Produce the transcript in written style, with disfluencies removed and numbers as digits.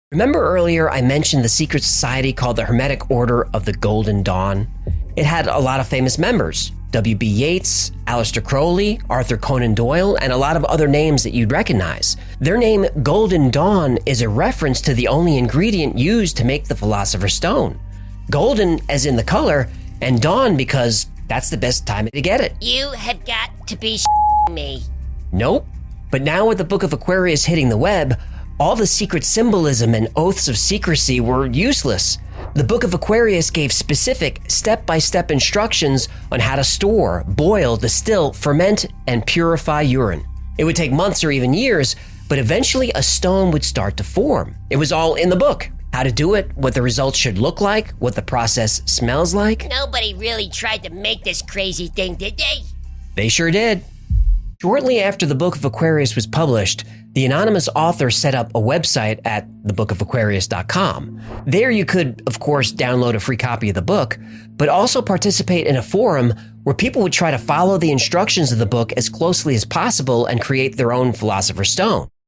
Remember earlier I mentioned the secret society called the Hermetic Order of the Golden Dawn? It had a lot of famous members. W.B. Yeats, Aleister Crowley, Arthur Conan Doyle, and a lot of other names that you'd recognize. Their name, Golden Dawn, is a reference to the only ingredient used to make the Philosopher's Stone. Golden as in the color, and dawn because that's the best time to get it. You have got to be me. Nope. But now with the Book of Aquarius hitting the web, all the secret symbolism and oaths of secrecy were useless. The Book of Aquarius gave specific, step-by-step instructions on how to store, boil, distill, ferment, and purify urine. It would take months or even years, but eventually a stone would start to form. It was all in the book. How to do it, what the results should look like, what the process smells like. Nobody really tried to make this crazy thing, did they? They sure did. Shortly after the Book of Aquarius was published, the anonymous author set up a website at thebookofaquarius.com. There you could, of course, download a free copy of the book, but also participate in a forum where people would try to follow the instructions of the book as closely as possible and create their own Philosopher's Stone.